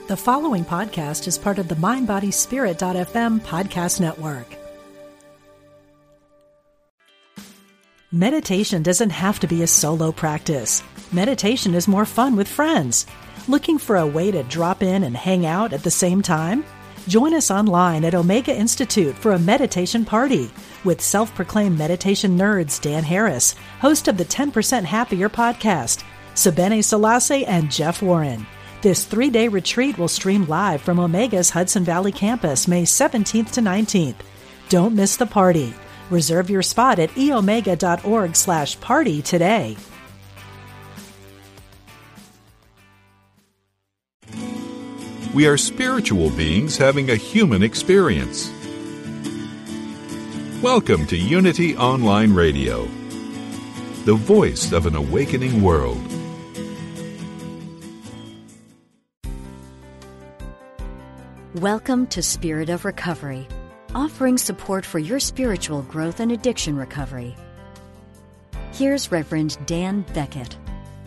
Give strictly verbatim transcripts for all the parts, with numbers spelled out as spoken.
The following podcast is part of the mind body spirit dot f m podcast network. Meditation doesn't have to be a solo practice. Meditation is more fun with friends. Looking for a way to drop in and hang out at the same time? Join us online at Omega Institute for a meditation party with self-proclaimed meditation nerds Dan Harris, host of the ten percent Happier podcast, Sebene Selassie, and Jeff Warren. This three-day retreat will stream live from Omega's Hudson Valley campus May seventeenth to nineteenth. Don't miss the party. Reserve your spot at eomega.org slash party today. We are spiritual beings having a human experience. Welcome to Unity Online Radio, the voice of an awakening world. Welcome to Spirit of Recovery, offering support for your spiritual growth and addiction recovery. Here's Reverend Dan Beckett.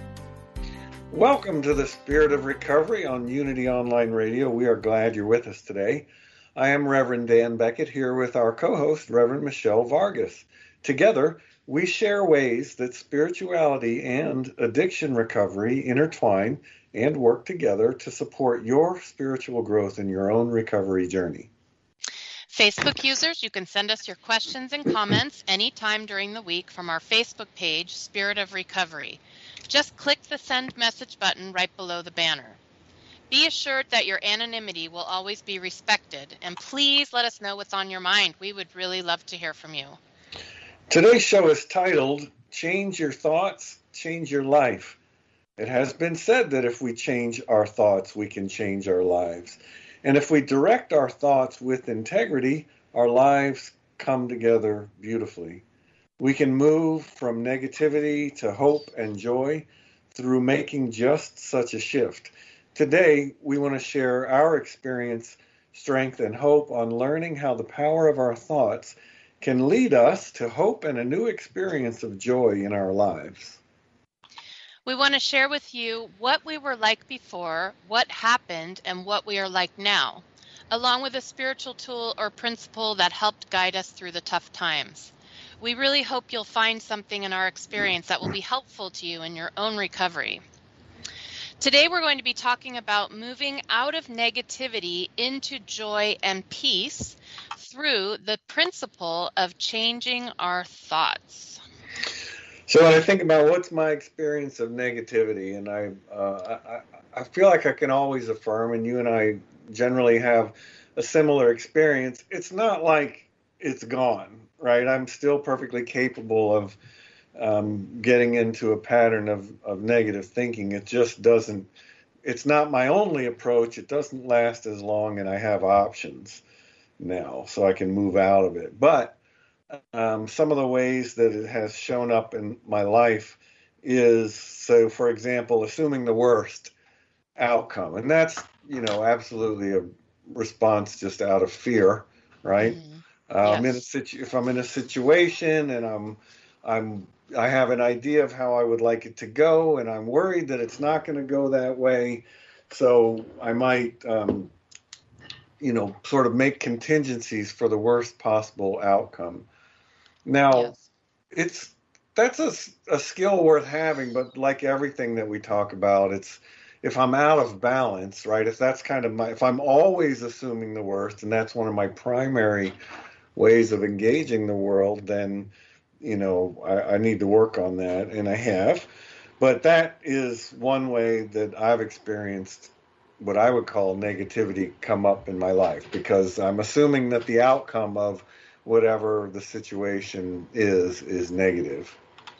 Welcome to the Spirit of Recovery on Unity Online Radio. We are glad you're with us today. I am Reverend Dan Beckett here with our co-host, Reverend Michelle Vargas. Together, we share ways that spirituality and addiction recovery intertwine and work together to support your spiritual growth in your own recovery journey. Facebook users, you can send us your questions and comments anytime during the week from our Facebook page, Spirit of Recovery. Just click the send message button right below the banner. Be assured that your anonymity will always be respected, and please let us know what's on your mind. We would really love to hear from you. Today's show is titled, Change Your Thoughts, Change Your Life. It has been said that if we change our thoughts, we can change our lives. And if we direct our thoughts with integrity, our lives come together beautifully. We can move from negativity to hope and joy through making just such a shift. Today, we want to share our experience, strength, and hope on learning how the power of our thoughts can lead us to hope and a new experience of joy in our lives. We want to share with you what we were like before, what happened, and what we are like now, along with a spiritual tool or principle that helped guide us through the tough times. We really hope you'll find something in our experience that will be helpful to you in your own recovery. Today we're going to be talking about moving out of negativity into joy and peace through the principle of changing our thoughts. So when I think about what's my experience of negativity, and I, uh, I, I feel like I can always affirm, and you and I generally have a similar experience, it's not like it's gone, right? I'm still perfectly capable of um, getting into a pattern of, of negative thinking. It just doesn't, it's not my only approach. It doesn't last as long, and I have options now, so I can move out of it. But Um, some of the ways that it has shown up in my life is, so for example, assuming the worst outcome. And that's, you know, absolutely a response just out of fear, right? Mm-hmm. Uh, yes. I'm in a situ- if I'm in a situation and I'm, I'm, I have an idea of how I would like it to go, and I'm worried that it's not going to go that way. So I might, um, you know, sort of make contingencies for the worst possible outcome. Now, yes. it's that's a, a skill worth having, but like everything that we talk about, it's if I'm out of balance, right? If that's kind of my, if I'm always assuming the worst, and that's one of my primary ways of engaging the world, then, you know, I, I need to work on that, and I have. But that is one way that I've experienced what I would call negativity come up in my life, because I'm assuming that the outcome of whatever the situation is, is negative.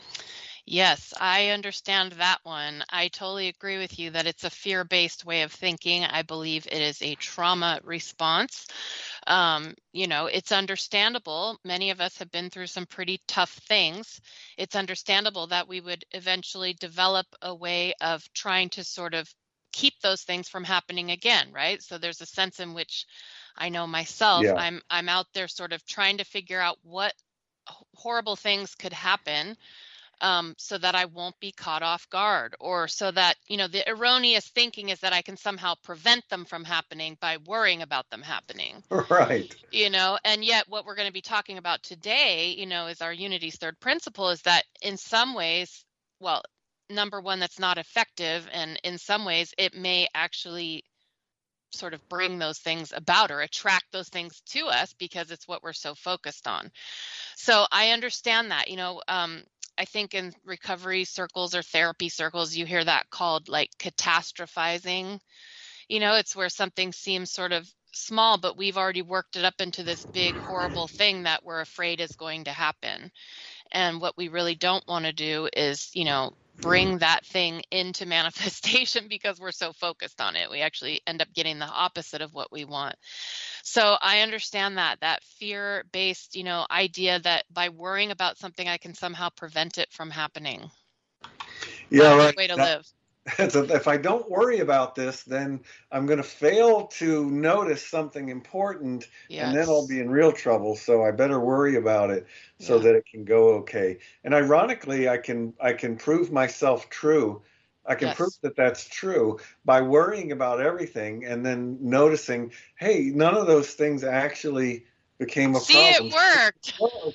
Yes, I understand that one. I totally agree with you that it's a fear-based way of thinking. I believe it is a trauma response. Um, you know, it's understandable. Many of us have been through some pretty tough things. It's understandable that we would eventually develop a way of trying to sort of keep those things from happening again, right? So there's a sense in which I know myself, yeah. I'm I'm out there sort of trying to figure out what horrible things could happen um, so that I won't be caught off guard, or so that, you know, the erroneous thinking is that I can somehow prevent them from happening by worrying about them happening. Right. You know, and yet what we're going to be talking about today, you know, is our Unity's third principle, is that in some ways, well, number one, that's not effective. And in some ways, it may actually sort of bring those things about or attract those things to us because it's what we're so focused on. So I understand that, you know, um, I think in recovery circles or therapy circles, you hear that called like catastrophizing. You know, it's where something seems sort of small, but we've already worked it up into this big, horrible thing that we're afraid is going to happen. And what we really don't want to do is, you know, bring that thing into manifestation because we're so focused on it. We actually end up getting the opposite of what we want. So I understand that, that fear-based, you know, idea that by worrying about something, I can somehow prevent it from happening. Yeah, Not right. a way to That, live. So if I don't worry about this, then I'm going to fail to notice something important, Yes. and then I'll be in real trouble. So I better worry about it so Yeah. that it can go okay. And ironically, I can I can prove myself true. I can Yes. prove that that's true by worrying about everything and then noticing, hey, none of those things actually became a See, problem. it worked.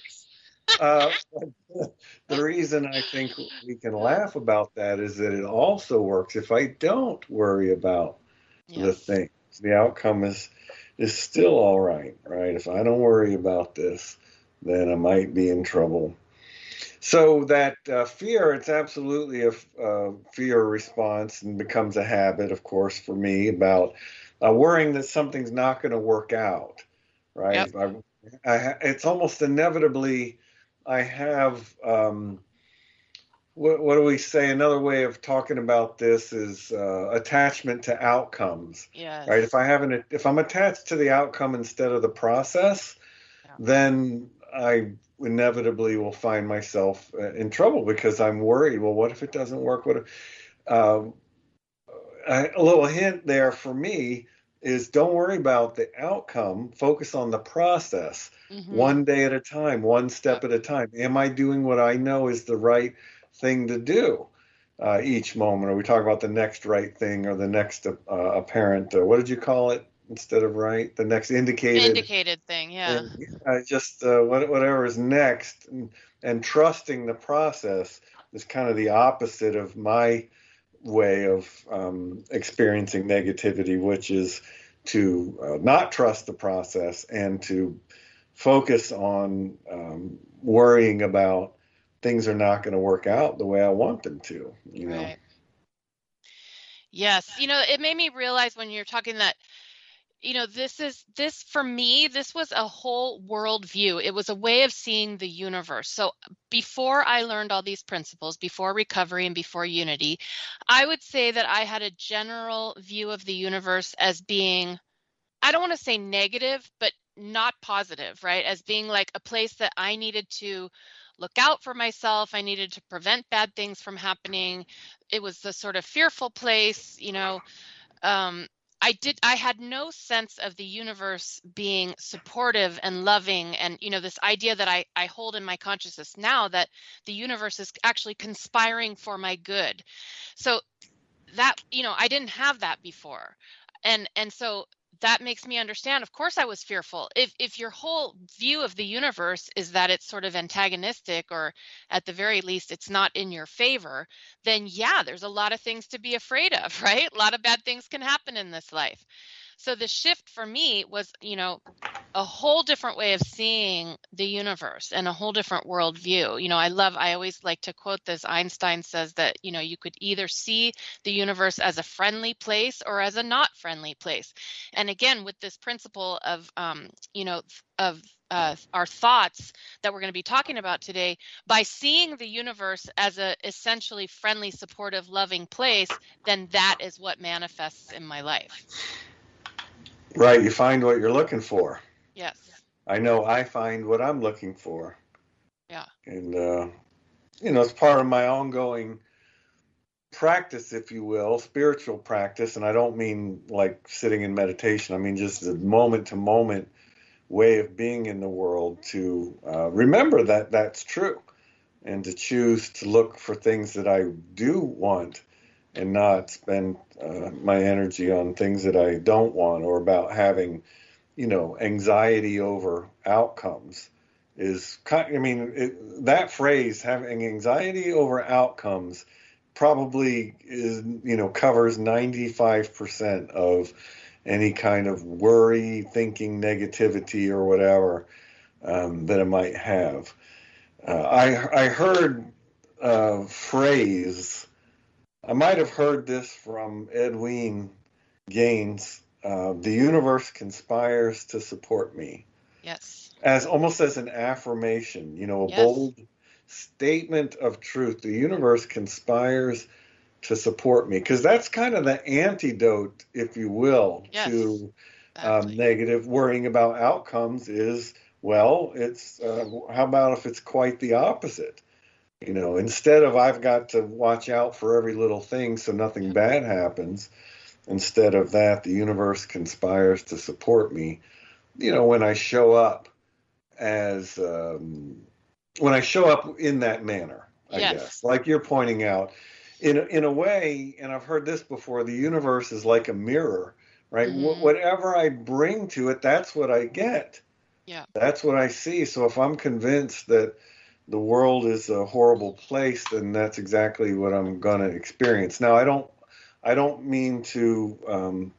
Uh, the reason I think we can laugh about that is that it also works if I don't worry about the Yes. thing. The outcome is is still all right, right? If I don't worry about this, then I might be in trouble. So that uh, fear, it's absolutely a uh, fear response and becomes a habit, of course, for me about uh, worrying that something's not going to work out, right? Yep. I, I, it's almost inevitably I have, um, what, what do we say? Another way of talking about this is uh, attachment to outcomes, Yes. right? If I haven't, if I'm attached to the outcome instead of the process, Yeah. then I inevitably will find myself in trouble because I'm worried. Well, what if it doesn't work? What if, uh, a little hint there for me is don't worry about the outcome. Focus on the process. Mm-hmm. One day at a time, one step at a time. Am I doing what I know is the right thing to do uh, each moment? Or we talk about the next right thing or the next uh, apparent, uh, what did you call it instead of right? The next indicated. Indicated thing, yeah. And, uh, just uh, whatever is next. And, and trusting the process is kind of the opposite of my way of um, experiencing negativity, which is to uh, not trust the process and to focus on um, worrying about things are not going to work out the way I want them to, you know. Right. Yes. You know, it made me realize when you're talking that, you know, this is, this for me, this was a whole world view. It was a way of seeing the universe. So before I learned all these principles, before recovery and before unity, I would say that I had a general view of the universe as being, I don't want to say negative, but not positive, right? As being like a place that I needed to look out for myself. I needed to prevent bad things from happening. It was the sort of fearful place, you know, um, I did, I had no sense of the universe being supportive and loving. And, you know, this idea that I, I hold in my consciousness now that the universe is actually conspiring for my good. So that, you know, I didn't have that before. And, and so that makes me understand, of course I was fearful. If if your whole view of the universe is that it's sort of antagonistic, or at the very least it's not in your favor, then yeah, there's a lot of things to be afraid of, right? A lot of bad things can happen in this life. So the shift for me was, you know, a whole different way of seeing the universe and a whole different worldview. You know, I love, I always like to quote this. Einstein says that, you know, you could either see the universe as a friendly place or as a not friendly place. And again, with this principle of, um, you know, of uh, our thoughts that we're going to be talking about today, by seeing the universe as a essentially friendly, supportive, loving place, then that is what manifests in my life. Right. You find what you're looking for. Yes. I know I find what I'm looking for. Yeah. And, uh, you know, it's part of my ongoing practice, if you will, spiritual practice. And I don't mean like sitting in meditation. I mean just the moment to moment way of being in the world to uh, remember that that's true. and to choose to look for things that I do want and not spend uh, my energy on things that I don't want, or about having, you know, anxiety over outcomes is kind, I mean, it, that phrase, having anxiety over outcomes, probably is, you know, covers ninety-five percent of any kind of worry, thinking, negativity, or whatever um, that I might have. Uh, I I heard a phrase, I might have heard this from Edwene Gaines, uh, the universe conspires to support me. Yes. As almost as an affirmation, you know, a Yes. bold statement of truth. The universe conspires to support me, because that's kind of the antidote, if you will, Yes, to exactly. um, negative worrying about outcomes is, well, it's uh, how about if it's quite the opposite? You know, instead of I've got to watch out for every little thing so nothing bad happens, instead of that, the universe conspires to support me. You know, when I show up as, um, when I show up in that manner, I Yes. guess, like you're pointing out, in in a way, and I've heard this before, the universe is like a mirror, right? Mhm. Wh- whatever I bring to it, that's what I get. Yeah. That's what I see. So if I'm convinced that the world is a horrible place, then that's exactly what I'm going to experience. Now, I don't, I don't mean to um,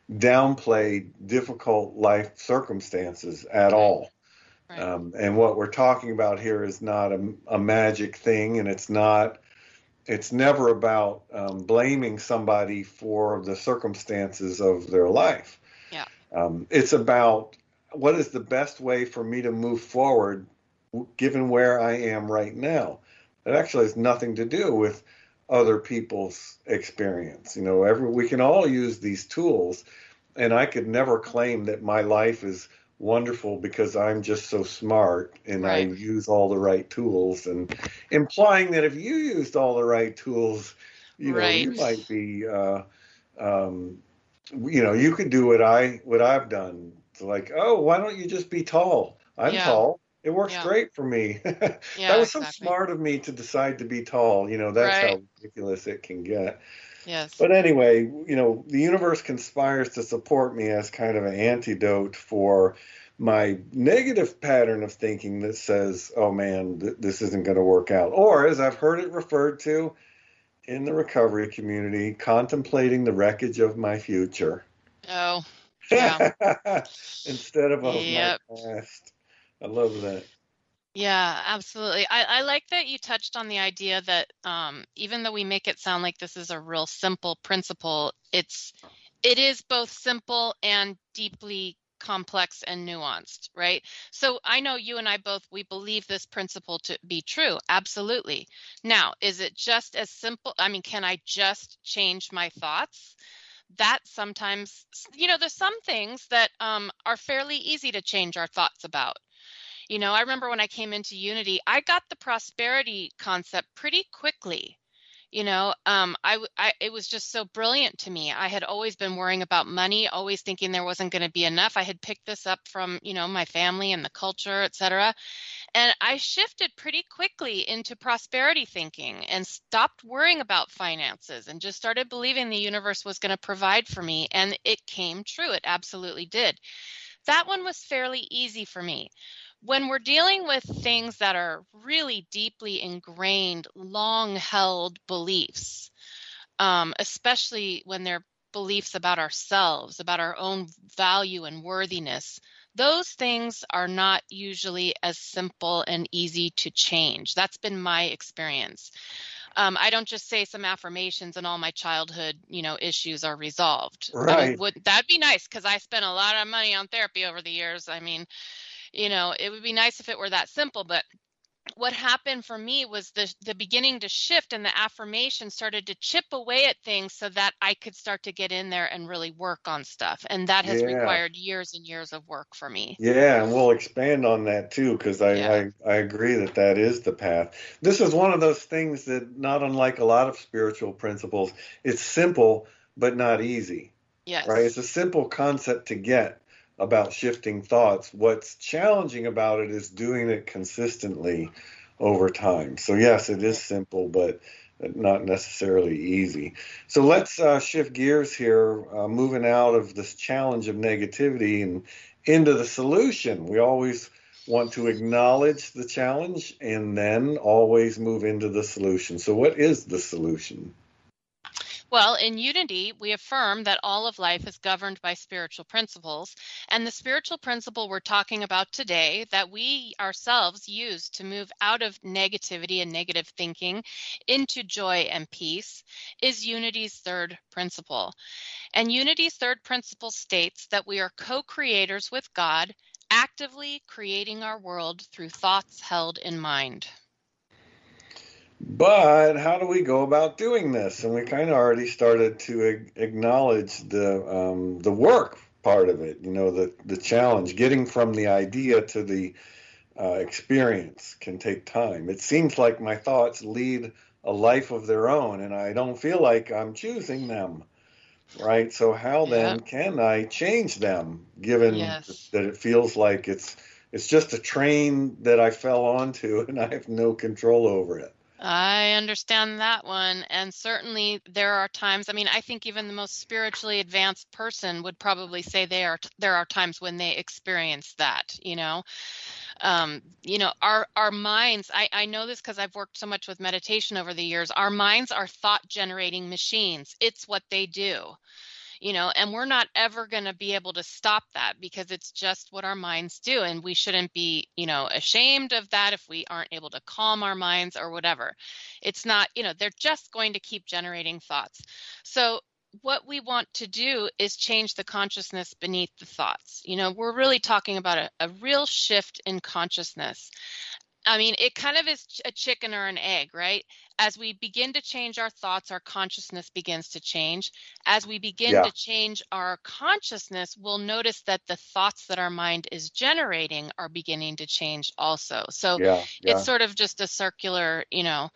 downplay difficult life circumstances at all. Right. Um, and what we're talking about here is not a, a magic thing, and it's not, it's never about um, blaming somebody for the circumstances of their life. Yeah. Um, it's about what is the best way for me to move forward given where I am right now. It actually has nothing to do with other people's experience. You know, every, we can all use these tools, and I could never claim that my life is wonderful because I'm just so smart and I Right. use all the right tools, and implying that if you used all the right tools, you know, Right. you might be, uh, um, you know, you could do what I what I've done. It's like, oh, why don't you just be tall? I'm Yeah. tall. It works Yeah. great for me. That Yeah, was so exactly. smart of me to decide to be tall. You know, that's Right. how ridiculous it can get. Yes. But anyway, you know, the universe conspires to support me as kind of an antidote for my negative pattern of thinking that says, oh man, th- this isn't going to work out. Or, as I've heard it referred to in the recovery community, contemplating the wreckage of my future. Oh, yeah. Instead of of my Yep. past. I love that. Yeah, absolutely. I, I like that you touched on the idea that um, even though we make it sound like this is a real simple principle, it's it is both simple and deeply complex and nuanced, right? So I know you and I both, we believe this principle to be true. Absolutely. Now, is it just as simple? I mean, can I just change my thoughts? That sometimes, you know, there's some things that um, are fairly easy to change our thoughts about. You know, I remember when I came into Unity, I got the prosperity concept pretty quickly. You know, um, I, w- I- it was just so brilliant to me. I had always been worrying about money, always thinking there wasn't going to be enough. I had picked this up from, you know, my family and the culture, et cetera. And I shifted pretty quickly into prosperity thinking and stopped worrying about finances and just started believing the universe was going to provide for me. And it came true. It absolutely did. That one was fairly easy for me. When we're dealing with things that are really deeply ingrained, long-held beliefs, um, especially when they're beliefs about ourselves, about our own value and worthiness, those things are not usually as simple and easy to change. That's been my experience. Um, I don't just say some affirmations and all my childhood, you know, issues are resolved. I mean, Right. would that'd be nice because I spent a lot of money on therapy over the years. I mean, you know, it would be nice if it were that simple, but what happened for me was the the beginning to shift, and the affirmation started to chip away at things so that I could start to get in there and really work on stuff. And that has Yeah. required years and years of work for me. Yeah, and we'll expand on that too, because I, Yeah. I, I agree that that is the path. This is one of those things that, not unlike a lot of spiritual principles, it's simple but not easy, Yes. right? It's a simple concept to get about shifting thoughts. What's challenging about it is doing it consistently over time. So yes, it is simple, but not necessarily easy. So let's uh, shift gears here, uh, moving out of this challenge of negativity and into the solution. We always want to acknowledge the challenge and then always move into the solution. So what is the solution? Well, in Unity, we affirm that all of life is governed by spiritual principles, and the spiritual principle we're talking about today that we ourselves use to move out of negativity and negative thinking into joy and peace is Unity's third principle. And Unity's third principle states that we are co-creators with God, actively creating our world through thoughts held in mind. But how do we go about doing this? And we kind of already started to ag- acknowledge the um, the work part of it. You know, the the challenge, getting from the idea to the uh, experience can take time. It seems like my thoughts lead a life of their own, and I don't feel like I'm choosing them. Right? So how then Yep. can I change them, given Yes. that it feels like it's it's just a train that I fell onto and I have no control over it? I understand that one. And certainly there are times, I mean, I think even the most spiritually advanced person would probably say they are there are times when they experience that, you know. Um, you know, our our minds, I, I know this because I've worked so much with meditation over the years. Our minds are thought generating machines. It's what they do. You know, and we're not ever going to be able to stop that because it's just what our minds do. And we shouldn't be, you know, ashamed of that if we aren't able to calm our minds or whatever. It's not, you know, they're just going to keep generating thoughts. So what we want to do is change the consciousness beneath the thoughts. You know, we're really talking about a, a real shift in consciousness. I mean, it kind of is a chicken or an egg, right? As we begin to change our thoughts, our consciousness begins to change. As we begin Yeah. to change our consciousness, we'll notice that the thoughts that our mind is generating are beginning to change also. So Yeah. it's Yeah. sort of just a circular, you know.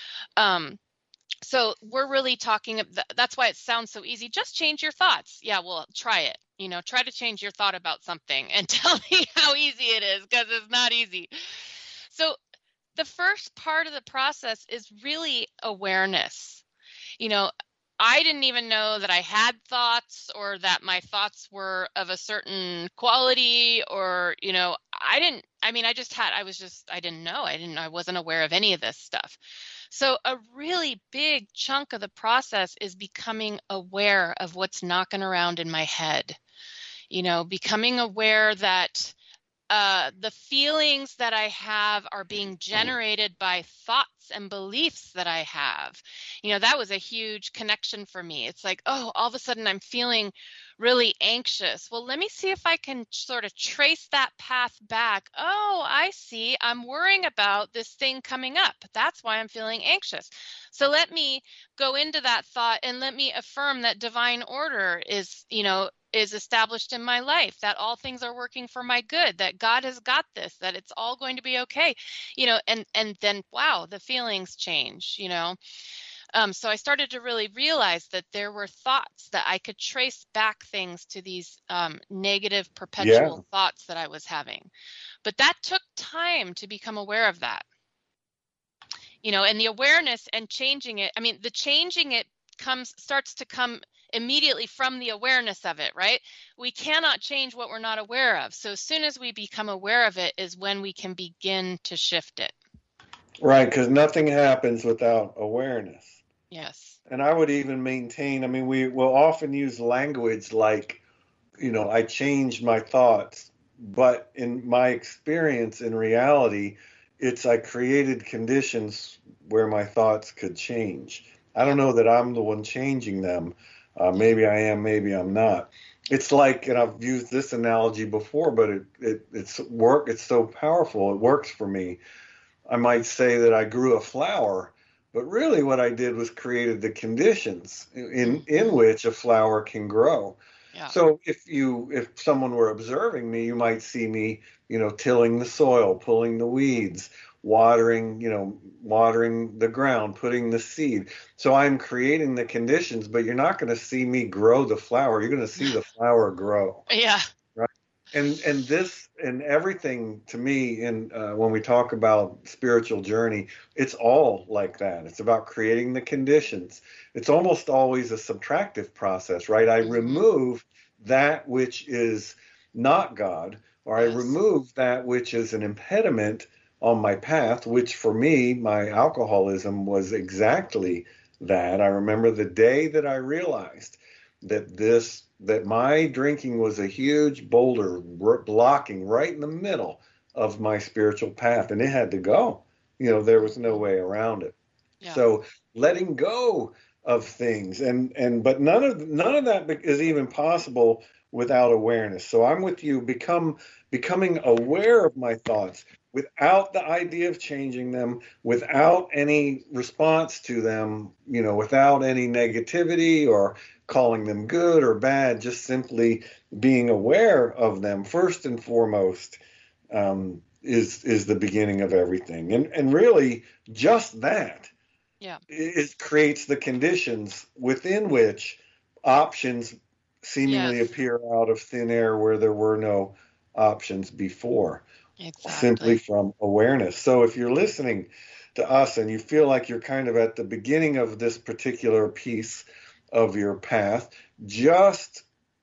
Um, so we're really talking, that's why it sounds so easy. Just change your thoughts. Yeah, well, try it. You know, try to change your thought about something and tell me how easy it is, because it's not easy. So the first part of the process is really awareness. You know, I didn't even know that I had thoughts or that my thoughts were of a certain quality, or, you know, I didn't, I mean, I just had, I was just, I didn't know. I didn't, I wasn't aware of any of this stuff. So a really big chunk of the process is becoming aware of what's knocking around in my head. You know, becoming aware that Uh, the feelings that I have are being generated by thoughts and beliefs that I have. You know, that was a huge connection for me. It's like, oh, all of a sudden I'm feeling really anxious. Well, let me see if I can sort of trace that path back. Oh, I see. I'm worrying about this thing coming up. That's why I'm feeling anxious. So let me go into that thought and let me affirm that divine order is, you know, is established in my life, that all things are working for my good, that God has got this, that it's all going to be okay, you know, and, and then, wow, the feelings change, you know. Um, so I started to really realize that there were thoughts that I could trace back things to these um, negative perpetual Yeah. thoughts that I was having. But that took time to become aware of that, you know, and the awareness and changing it. I mean, the changing it comes, starts to come immediately from the awareness of it, right? We cannot change what we're not aware of. So as soon as we become aware of it is when we can begin to shift it. Right, because nothing happens without awareness. Yes. And I would even maintain, I mean, we will often use language like, you know, I changed my thoughts. But in my experience, in reality, it's I created conditions where my thoughts could change. I don't know that I'm the one changing them. Uh, maybe I am, maybe I'm not. It's like, and I've used this analogy before, but it, it it's work. It's so powerful. It works for me. I might say that I grew a flower, but really what I did was created the conditions in in which a flower can grow. Yeah. So if you if someone were observing me, you might see me, you know, tilling the soil, pulling the weeds, watering, you know, watering the ground, putting the seed. So I'm creating the conditions, but you're not going to see me grow the flower. You're going to see the flower grow. Yeah. Right. And and this and everything to me, in uh, when we talk about spiritual journey, it's all like that. It's about creating the conditions. It's almost always a subtractive process, right? I Mm-hmm. remove that which is not God, or I Yes. remove that which is an impediment on my path, which for me, my alcoholism was exactly that. I remember the day that I realized that this that my drinking was a huge boulder r- blocking right in the middle of my spiritual path, and it had to go. You know, there was no way around it. Yeah. So letting go of things, and and but none of none of that is even possible without awareness. So I'm with you. Become becoming aware of my thoughts without the idea of changing them, without any response to them, you know, without any negativity or calling them good or bad, just simply being aware of them first and foremost, um, is is the beginning of everything. And and really just that Yeah. it creates the conditions within which options seemingly Yes. appear out of thin air where there were no options before, simply Exactly. from awareness. So if you're listening to us and you feel like you're kind of at the beginning of this particular piece of your path, just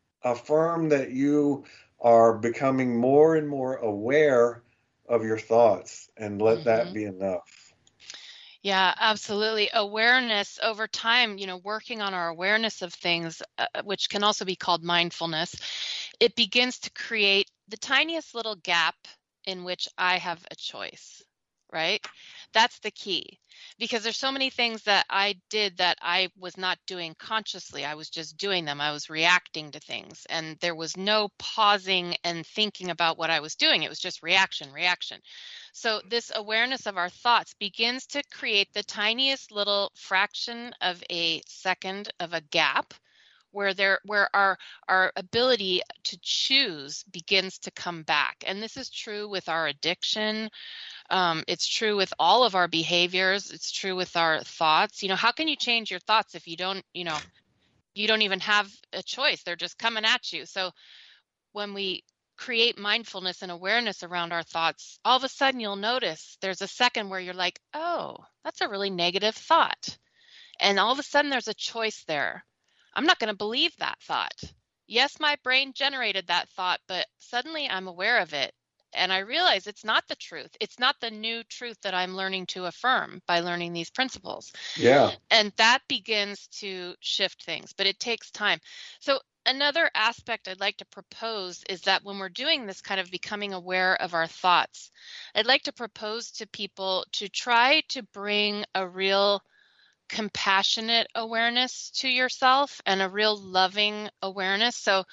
affirm that you are becoming more and more aware of your thoughts, and let Mm-hmm. that be enough. Yeah, absolutely. Awareness over time, you know, working on our awareness of things, uh, which can also be called mindfulness, it begins to create the tiniest little gap in which I have a choice, right? That's the key, because there's so many things that I did that I was not doing consciously. I was just doing them. I was reacting to things, and there was no pausing and thinking about what I was doing. It was just reaction, reaction. So this awareness of our thoughts begins to create the tiniest little fraction of a second of a gap where there where our our ability to choose begins to come back. And this is true with our addiction. Um, it's true with all of our behaviors. It's true with our thoughts. You know, how can you change your thoughts if you don't, you know, you don't even have a choice? They're just coming at you. So when we create mindfulness and awareness around our thoughts, all of a sudden you'll notice there's a second where you're like, oh, that's a really negative thought. And all of a sudden there's a choice there. I'm not going to believe that thought. Yes, my brain generated that thought, but suddenly I'm aware of it. And I realize it's not the truth. It's not the new truth that I'm learning to affirm by learning these principles. Yeah. And that begins to shift things, but it takes time. So another aspect I'd like to propose is that when we're doing this kind of becoming aware of our thoughts, I'd like to propose to people to try to bring a real compassionate awareness to yourself and a real loving awareness. So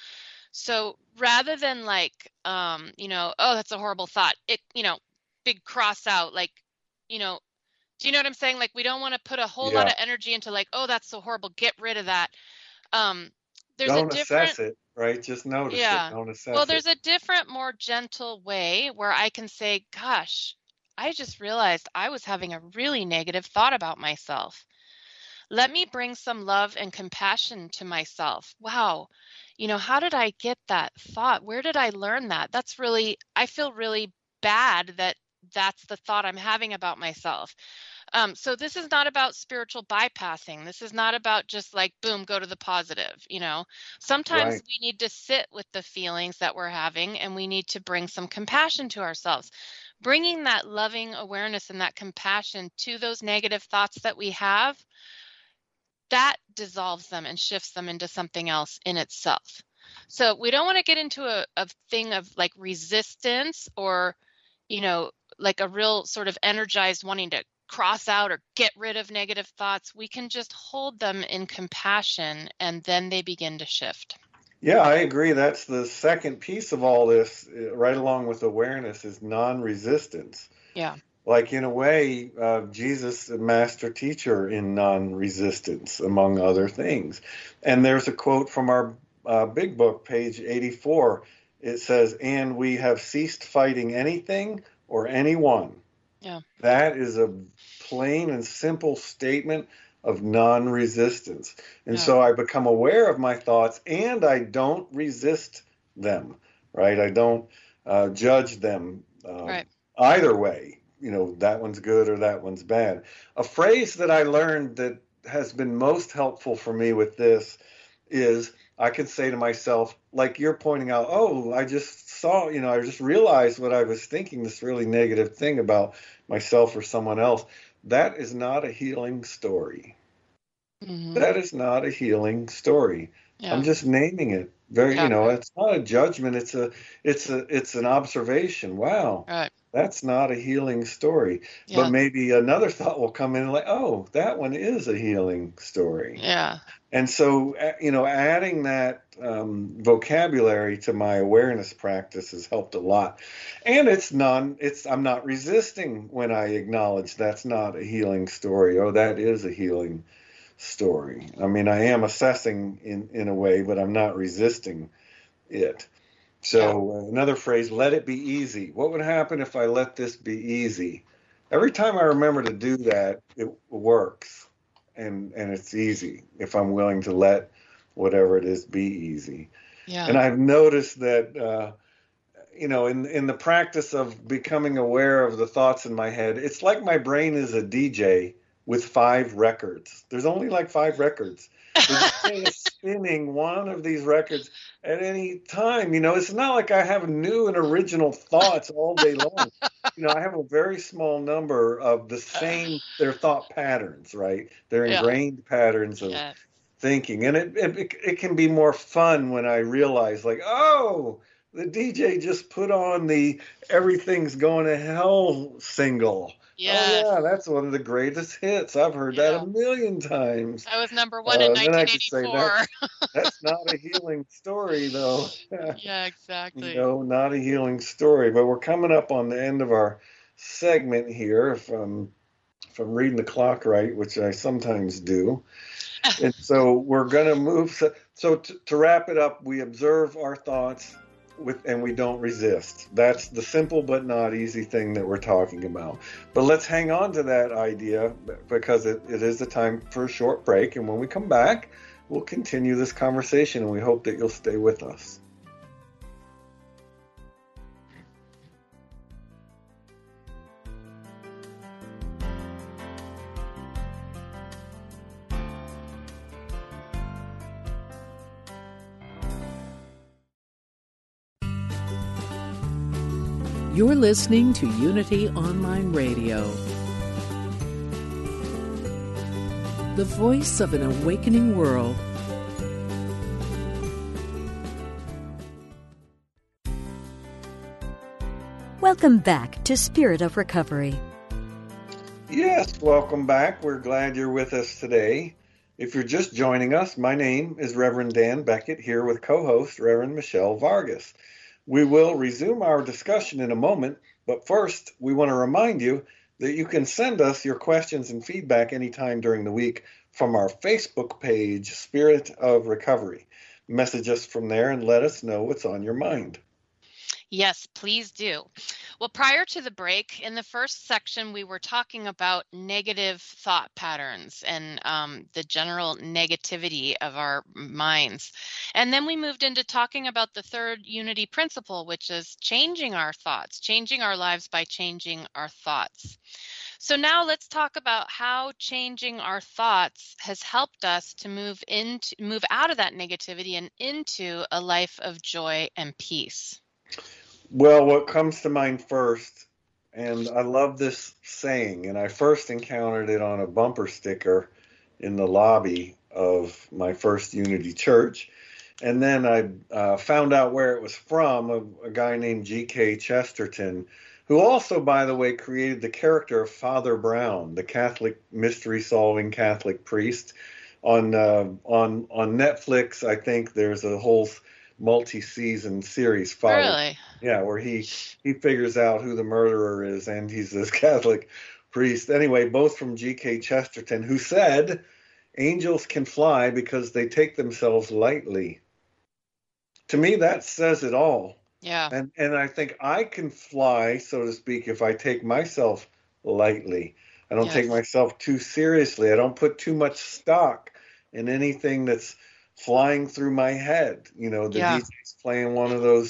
so rather than like, um, you know, oh, that's a horrible thought, it, you know, big cross out, like, you know, do you know what I'm saying? Like, we don't want to put a whole lot Yeah. of energy into like, oh, that's so horrible, get rid of that. Um, there's Don't a different, assess it, right? Just notice it. yeah. Don't assess Well, it. there's a different, more gentle way where I can say, gosh, I just realized I was having a really negative thought about myself. Let me bring some love and compassion to myself. Wow. You know, how did I get that thought? Where did I learn that? That's really, I feel really bad that that's the thought I'm having about myself. Um, so this is not about spiritual bypassing. This is not about just like, boom, go to the positive. You know, sometimes Right. we need to sit with the feelings that we're having, and we need to bring some compassion to ourselves. Bringing that loving awareness and that compassion to those negative thoughts that we have, that dissolves them and shifts them into something else in itself. So we don't want to get into a, a thing of like resistance or, you know, like a real sort of energized wanting to cross out or get rid of negative thoughts. We can just hold them in compassion, and then they begin to shift. Yeah, I agree. That's the second piece of all this, uh, right along with awareness, is non-resistance. Yeah. Like, in a way, uh, Jesus, a master teacher in non-resistance, among other things. And there's a quote from our uh, big book, page eighty-four. It says, "And we have ceased fighting anything or anyone." Yeah. That is a plain and simple statement of non-resistance. And Yeah. so I become aware of my thoughts, and I don't resist them. right? I don't uh, judge them um, Right. either way. You know, that one's good or that one's bad. A phrase that I learned that has been most helpful for me with this is I can say to myself, like you're pointing out, oh, I just saw, you know, I just realized what I was thinking, this really negative thing about myself or someone else. That is not a healing story. Mm-hmm. That is not a healing story. Yeah. I'm just naming it. Very, Yeah. you know, it's not a judgment. It's a, it's a, it's an observation. Wow, Right. that's not a healing story. Yeah. But maybe another thought will come in like, oh, that one is a healing story. Yeah. And so, uh, you know, adding that um, vocabulary to my awareness practice has helped a lot. And it's non, it's, I'm not resisting when I acknowledge that's not a healing story. Oh, that is a healing story. I mean, I am assessing in, in a way, but I'm not resisting it. So uh, another phrase, let it be easy. What would happen if I let this be easy? Every time I remember to do that, it works. And, and it's easy if I'm willing to let whatever it is be easy. Yeah. And I've noticed that, uh, you know, in, in the practice of becoming aware of the thoughts in my head, it's like my brain is a D J with five records. There's only like five records. The D J is spinning one of these records at any time. You know, it's not like I have new and original thoughts all day long. You know, I have a very small number of the same, their thought patterns, right? They're Yeah. ingrained patterns of Yeah. thinking. And it, it it can be more fun when I realize, like, oh, the D J just put on the Everything's Going to Hell single. Yes. Oh, yeah, that's one of the greatest hits. I've heard that Yeah. a million times. That was number one in Uh, then I nineteen could say eighty-four. That's not a healing story, though. Yeah, exactly. No, not a healing story. But we're coming up on the end of our segment here, if I'm, if I'm reading the clock right, which I sometimes do. And so we're going to move. So, so to, to wrap it up, we observe our thoughts with, and we don't resist. That's the simple but not easy thing that we're talking about. But let's hang on to that idea because it, it is the time for a short break. And when we come back, we'll continue this conversation, and we hope that you'll stay with us. You're listening to Unity Online Radio, the voice of an awakening world. Welcome back to Spirit of Recovery. Yes, welcome back. We're glad you're with us today. If you're just joining us, my name is Reverend Dan Beckett, here with co-host Reverend Michelle Vargas. We will resume our discussion in a moment, but first, we want to remind you that you can send us your questions and feedback anytime during the week from our Facebook page, Spirit of Recovery. Message us from there and let us know what's on your mind. Yes, please do. Well, prior to the break, in the first section, we were talking about negative thought patterns and um, the general negativity of our minds. And then we moved into talking about the third unity principle, which is changing our thoughts, changing our lives by changing our thoughts. So now let's talk about how changing our thoughts has helped us to move into, move out of that negativity and into a life of joy and peace. Well, what comes to mind first, and I love this saying, and I first encountered it on a bumper sticker in the lobby of my first Unity church, and then I uh, found out where it was from, a, a guy named G K Chesterton, who also, by the way, created the character of Father Brown, the Catholic mystery-solving Catholic priest. On uh, on on Netflix, I think there's a whole multi-season series, Father. Really? Yeah, where he he figures out who the murderer is, and he's this Catholic priest. Anyway, both from G K Chesterton, who said, angels can fly because they take themselves lightly. To me, that says it all. Yeah. And and I think I can fly, so to speak, if I take myself lightly. I don't Yes. take myself too seriously. I don't put too much stock in anything that's flying through my head. You know, the Yeah. D J's playing one of those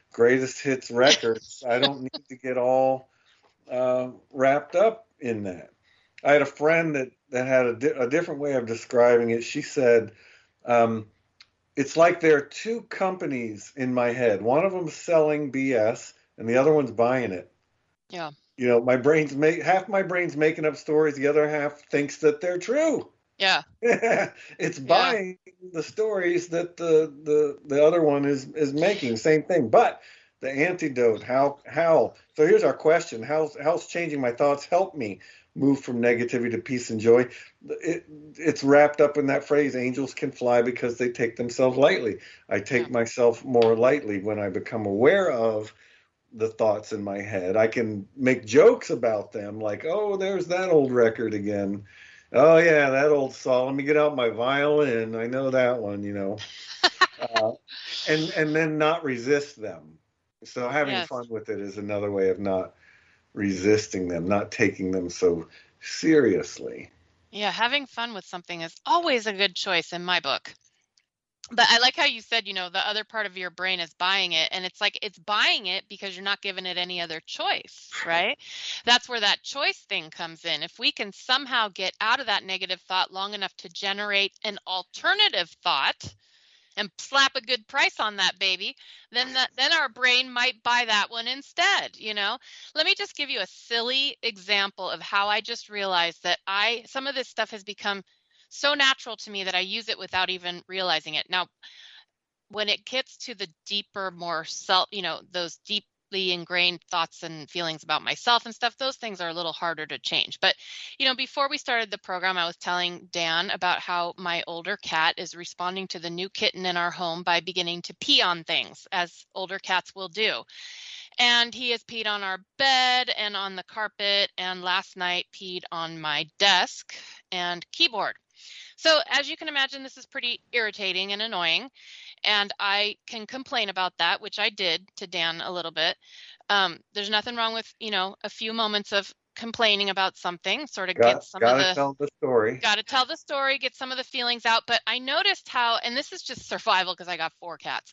greatest hits records. I don't need to get all uh, wrapped up in that. I had a friend that, that had a, di- a different way of describing it. She said, um, it's like there are two companies in my head. One of them's selling B S and the other one's buying it. Yeah. You know, my brain's make half my brain's making up stories. The other half thinks that they're true. Yeah. It's buying yeah. the stories that the, the, the other one is, is making. Same thing. But the antidote, how, how, so here's our question. How's, how's changing my thoughts help me move from negativity to peace and joy? It, it's wrapped up in that phrase, angels can fly because they take themselves lightly. I take yeah. myself more lightly when I become aware of the thoughts in my head. I can make jokes about them like, oh, there's that old record again. Oh, yeah, that old song. Let me get out my violin. I know that one, you know. uh, and and then not resist them. So having yes. fun with it is another way of not resisting them, not taking them so seriously. Yeah, having fun with something is always a good choice in my book. But I like how you said, you know, the other part of your brain is buying it. And it's like it's buying it because you're not giving it any other choice, right? That's where that choice thing comes in. If we can somehow get out of that negative thought long enough to generate an alternative thought and slap a good price on that baby, then that, then our brain might buy that one instead, you know? Let me just give you a silly example of how I just realized that I some of this stuff has become so natural to me that I use it without even realizing it. Now, when it gets to the deeper, more self, you know, those deeply ingrained thoughts and feelings about myself and stuff, those things are a little harder to change. But, you know, before we started the program, I was telling Dan about how my older cat is responding to the new kitten in our home by beginning to pee on things, as older cats will do. And he has peed on our bed and on the carpet, and last night peed on my desk and keyboard. So as you can imagine, this is pretty irritating and annoying, and I can complain about that, which I did to Dan a little bit. Um, there's nothing wrong with, you know, a few moments of complaining about something, sort of got, get some gotta of the tell the story. Got to tell the story, get some of the feelings out. But I noticed how, and this is just survival because I got four cats.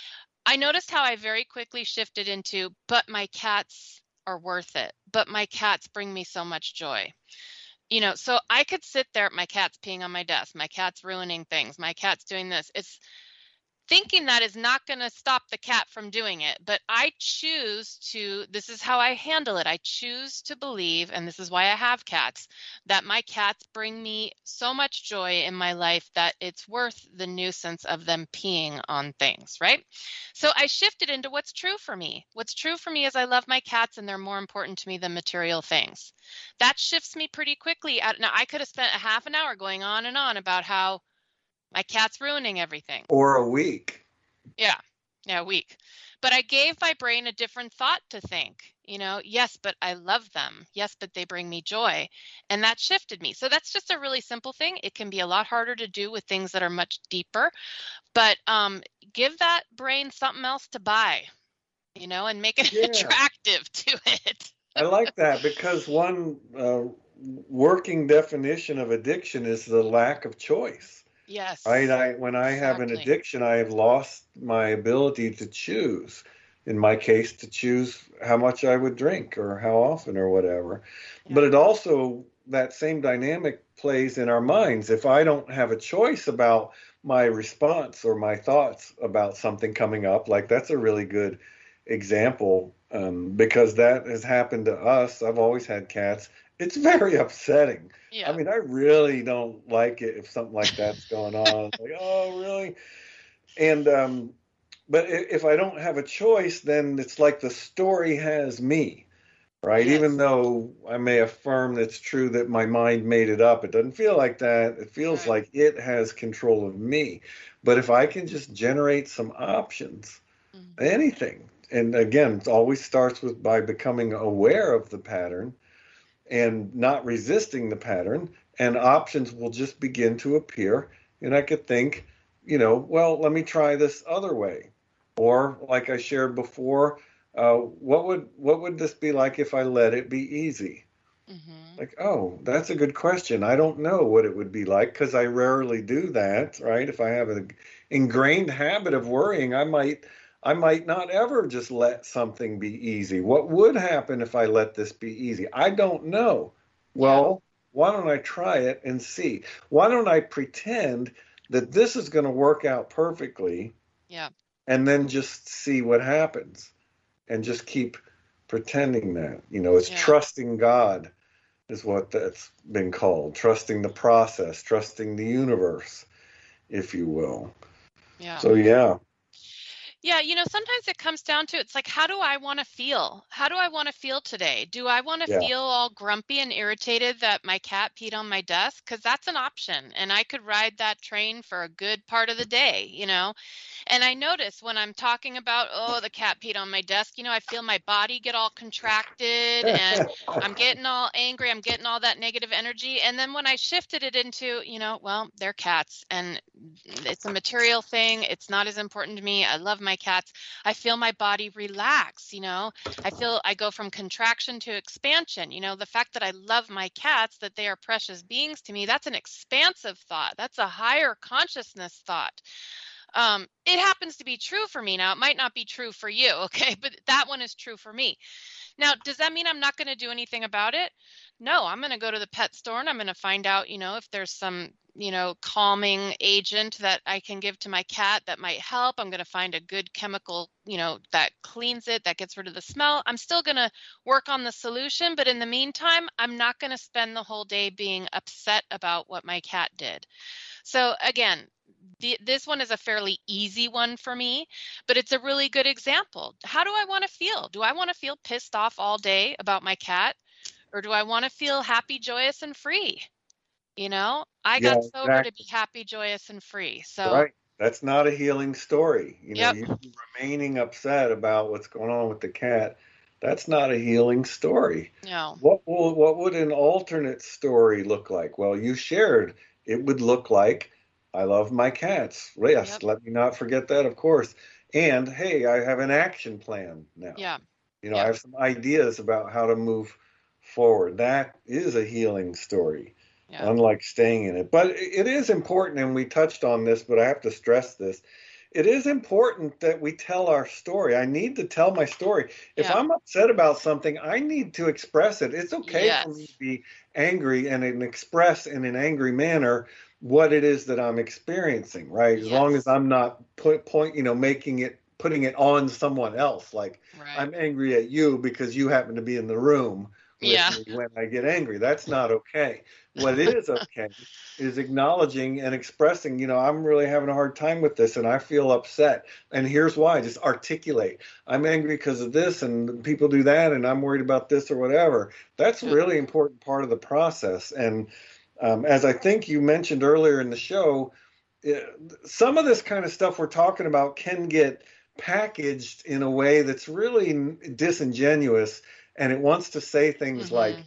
I noticed how I very quickly shifted into, but my cats are worth it. But my cats bring me so much joy. You know, so I could sit there, my cat's peeing on my desk, my cat's ruining things, my cat's doing this. It's thinking that is not going to stop the cat from doing it. But I choose to, this is how I handle it. I choose to believe, and this is why I have cats, that my cats bring me so much joy in my life that it's worth the nuisance of them peeing on things, right? So I shifted into what's true for me. What's true for me is I love my cats and they're more important to me than material things. That shifts me pretty quickly. Now, I could have spent a half an hour going on and on about how my cat's ruining everything. Or a week. Yeah, yeah, a week. But I gave my brain a different thought to think, you know, yes, but I love them. Yes, but they bring me joy. And that shifted me. So that's just a really simple thing. It can be a lot harder to do with things that are much deeper. But um, give that brain something else to buy, you know, and make it yeah. attractive to it. I like that because one uh, working definition of addiction is the lack of choice. Yes. Right. I, when I exactly. have an addiction, I have lost my ability to choose. In my case, to choose how much I would drink or how often or whatever. Yeah. But it also, that same dynamic plays in our minds. If I don't have a choice about my response or my thoughts about something coming up, like that's a really good example um, because that has happened to us. I've always had cats. It's very upsetting. Yeah. I mean, I really don't like it if something like that's going on. It's like, oh, really? And, um, but if I don't have a choice, then it's like the story has me, right? Yes. Even though I may affirm it's true that my mind made it up, it doesn't feel like that. It feels right. like it has control of me. But if I can just generate some options, mm-hmm. anything, and again, it always starts with by becoming aware of the pattern and not resisting the pattern, and options will just begin to appear. And I could think, you know, well, let me try this other way. Or like I shared before, uh, what would what would this be like if I let it be easy? Mm-hmm. Like, oh, that's a good question. I don't know what it would be like because I rarely do that, right? If I have an ingrained habit of worrying, I might I might not ever just let something be easy. What would happen if I let this be easy? I don't know. Well, why don't I try it and see? Why don't I pretend that this is going to work out perfectly? Yeah. And then just see what happens and just keep pretending that. You know, it's Yeah. trusting God is what that's been called. Trusting the process, trusting the universe, if you will. Yeah. So, yeah. Yeah, you know, sometimes it comes down to it's like, how do I want to feel? How do I want to feel today? Do I want to Yeah. feel all grumpy and irritated that my cat peed on my desk? Because that's an option. And I could ride that train for a good part of the day, you know? And I notice when I'm talking about, oh, the cat peed on my desk, you know, I feel my body get all contracted and I'm getting all angry. I'm getting all that negative energy. And then when I shifted it into, you know, well, they're cats and it's a material thing. It's not as important to me. I love my cats. I feel my body relax, you know, I feel I go from contraction to expansion. You know, the fact that I love my cats, that they are precious beings to me, that's an expansive thought. That's a higher consciousness thought. Um, it happens to be true for me. Now, it might not be true for you, okay? But that one is true for me. Now, does that mean I'm not going to do anything about it? No, I'm going to go to the pet store and I'm going to find out, you know, if there's some, you know, calming agent that I can give to my cat that might help. I'm going to find a good chemical, you know, that cleans it, that gets rid of the smell. I'm still going to work on the solution. But in the meantime, I'm not going to spend the whole day being upset about what my cat did. So again, the, this one is a fairly easy one for me, but it's a really good example. How do I want to feel? Do I want to feel pissed off all day about my cat? Or do I want to feel happy, joyous, and free? You know, I Yeah, got sober exactly. to be happy, joyous, and free. So, Right. That's not a healing story. You know, yep. you remaining upset about what's going on with the cat, that's not a healing story. No. What will, what would an alternate story look like? Well, you shared it would look like, I love my cats. Yes, Yep. let me not forget that, of course. And hey, I have an action plan now. Yeah. You know, Yeah. I have some ideas about how to move forward. That is a healing story, Yeah. unlike staying in it. But it is important, and we touched on this, but I have to stress this. It is important that we tell our story. I need to tell my story. If Yeah. I'm upset about something, I need to express it. It's okay for me Yes. to be angry and and express in an angry manner what it is that I'm experiencing, right? As long as Yes. I'm not put point, you know, making it, putting it on someone else. Like Right. I'm angry at you because you happen to be in the room with Yeah. me when I get angry. That's not okay. What is okay is acknowledging and expressing, you know, I'm really having a hard time with this and I feel upset. And here's why. Just articulate. I'm angry because of this and people do that and I'm worried about this or whatever. That's a Yeah. really important part of the process. And um, as I think you mentioned earlier in the show, it, some of this kind of stuff we're talking about can get packaged in a way that's really disingenuous, and it wants to say things Mm-hmm. like,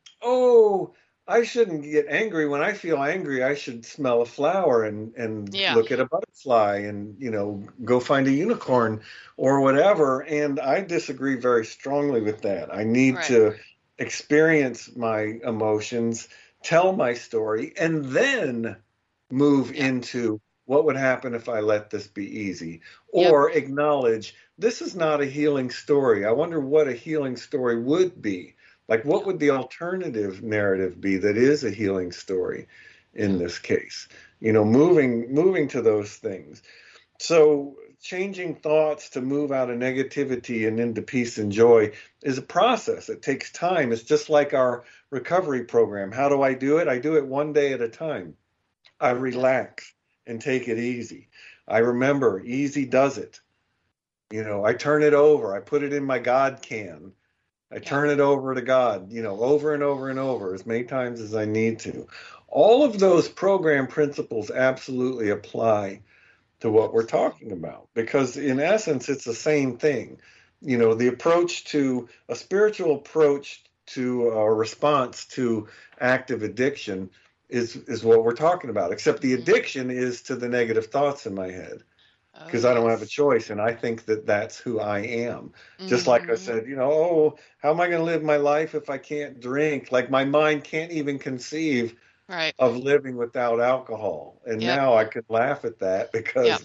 oh, I shouldn't get angry. When I feel angry, I should smell a flower and, and Yeah. look at a butterfly and, you know, go find a unicorn or whatever. And I disagree very strongly with that. I need Right. to experience my emotions, tell my story, and then move Yeah. into what would happen if I let this be easy, Yep. or acknowledge this is not a healing story. I wonder what a healing story would be. Like, what Yeah. would the alternative narrative be that is a healing story in Yeah. this case? You know, moving moving to those things. So changing thoughts to move out of negativity and into peace and joy is a process. It takes time. It's just like our recovery program. How do I do it? I do it one day at a time. I relax and take it easy. I remember easy does it. You know, I turn it over. I put it in my God can. I Yeah. turn it over to God, you know, over and over and over as many times as I need to. All of those program principles absolutely apply to what we're talking about, because in essence, it's the same thing. You know, the approach to a spiritual approach to a response to active addiction is, is what we're talking about, except the Mhm. addiction is to the negative thoughts in my head, Oh, because I don't have a yes. choice. And I think that that's who I am. Just like I Mhm. said, you know, oh, how am I going to live my life if I can't drink? Like my mind can't even conceive Right. of living without alcohol. And Yep. now I could laugh at that Yep. because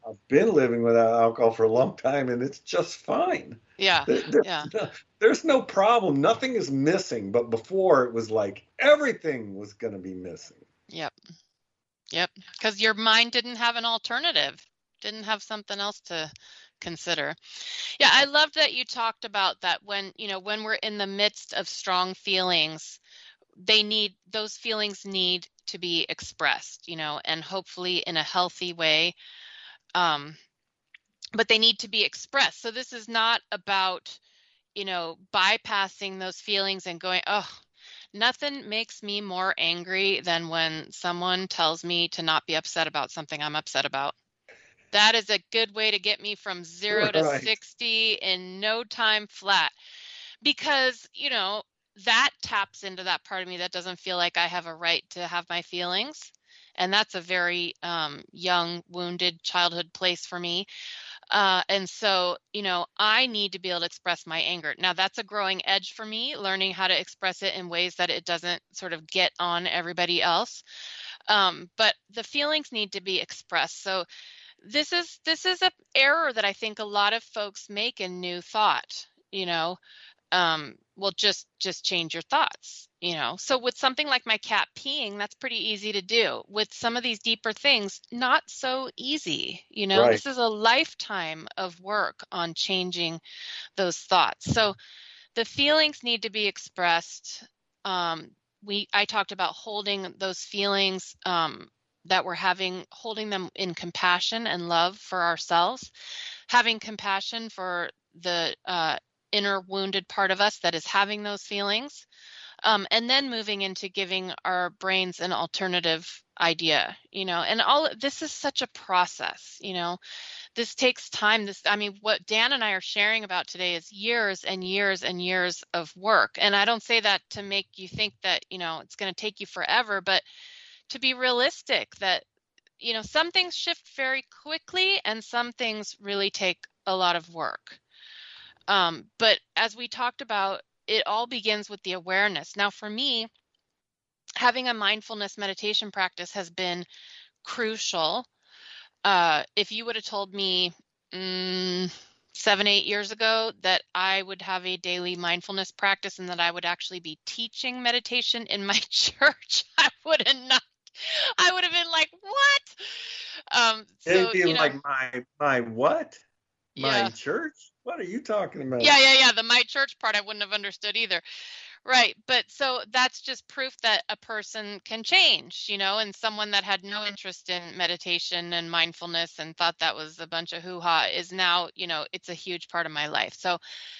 I've been living without alcohol for a long time, and it's just fine. Yeah. There, there's, Yeah. no, there's no problem. Nothing is missing. But before, it was like everything was going to be missing. Yep. Yep. Because your mind didn't have an alternative, didn't have something else to consider. Yeah, I love that you talked about that when, you know, when we're in the midst of strong feelings, they need, those feelings need to be expressed, you know, and hopefully in a healthy way. Um, but they need to be expressed. So this is not about, you know, bypassing those feelings and going, oh, nothing makes me more angry than when someone tells me to not be upset about something I'm upset about. That is a good way to get me from zero to Right. sixty in no time flat. Because, you know, that taps into that part of me that doesn't feel like I have a right to have my feelings. And that's a very um, young, wounded childhood place for me. Uh, and so, you know, I need to be able to express my anger. Now, that's a growing edge for me, learning how to express it in ways that it doesn't sort of get on everybody else. Um, but the feelings need to be expressed. So this is this is an error that I think a lot of folks make in New Thought, you know. Um, well, just just change your thoughts, you know. So with something like my cat peeing, that's pretty easy to do. With some of these deeper things, not so easy, you know. Right. This is a lifetime of work on changing those thoughts. So the feelings need to be expressed. Um, we I talked about holding those feelings um, that we're having, holding them in compassion and love for ourselves, having compassion for the uh, inner wounded part of us that is having those feelings, um, and then moving into giving our brains an alternative idea, you know. And all this is such a process, you know. This takes time. This, I mean, what Dan and I are sharing about today is years and years and years of work. And I don't say that to make you think that, you know, it's going to take you forever, but to be realistic that, you know, some things shift very quickly and some things really take a lot of work. Um, but as we talked about, it all begins with the awareness. Now, for me, having a mindfulness meditation practice has been crucial. Uh, if you would have told me mm, seven, eight years ago that I would have a daily mindfulness practice and that I would actually be teaching meditation in my church, I would have not. I would have been like, what? Um, so, It'd be you know, like my my what? My yeah. church? What are you talking about? Yeah, yeah, yeah. The my church part I wouldn't have understood either. Right. But so that's just proof that a person can change, you know, and someone that had no interest in meditation and mindfulness and thought that was a bunch of hoo-ha is now, you know, it's a huge part of my life. So